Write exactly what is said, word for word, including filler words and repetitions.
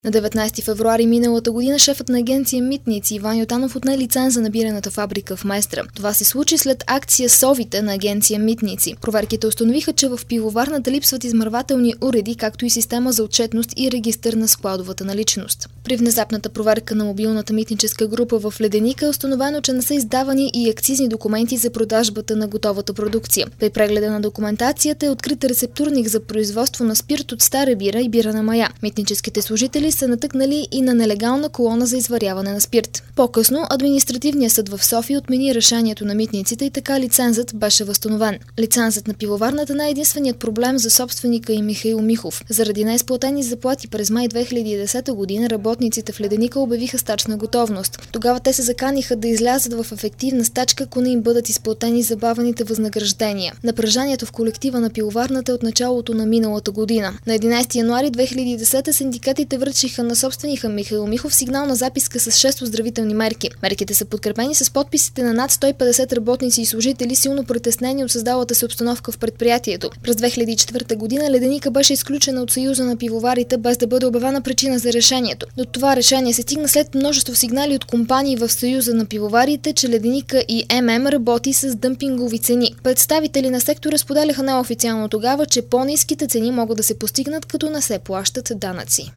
На деветнайсети февруари миналата година шефът на агенция Митници Иван Йотанов отне лиценза на бирената фабрика в Местра. Това се случи след акция Совите на агенция Митници. Проверките установиха, че в пивоварната липсват измервателни уреди, както и система за отчетност и регистър на складовата наличност. При внезапната проверка на мобилната митническа група в Леденика е установено, че не са издавани и акцизни документи за продажбата на готовата продукция. При прегледа на документацията е открит рецептурник за производство на спирт от стара бира и бира на мая. Митническите служители са натъкнали и на нелегална колона за изваряване на спирт. По-късно административният съд в София отмени решението на митниците и така лицензът беше възстановен. Лицензът на пивоварната не е единственият проблем за собственика и Михаил Михов. Заради неизплатени заплати през май две хиляди и десета година работниците в Леденика обявиха стачна готовност. Тогава те се заканиха да излязат в ефективна стачка, ако не им бъдат изплатени забавените възнаграждения. Напрежението в колектива на пивоварната е от началото на миналата година. На единайсети януари две хиляди и десета синдикатите връчиха на собственика Михаил Михов сигнална записка с шест оздравителни мерки. Мерките са подкрепени с подписите на над сто и петдесет работници и служители, силно притеснени от създалата се обстановка в предприятието. През две хиляди и четвърта година Леденика беше изключена от Съюза на пивоварите, без да бъде обявена причина за решението. До това решение се стигна след множество сигнали от компании в Съюза на пивоварите, че Леденика и ММ работи с дъмпингови цени. Представители на сектора споделяха неофициално тогава, че по-ниските цени могат да се постигнат, като не се плащат данъци.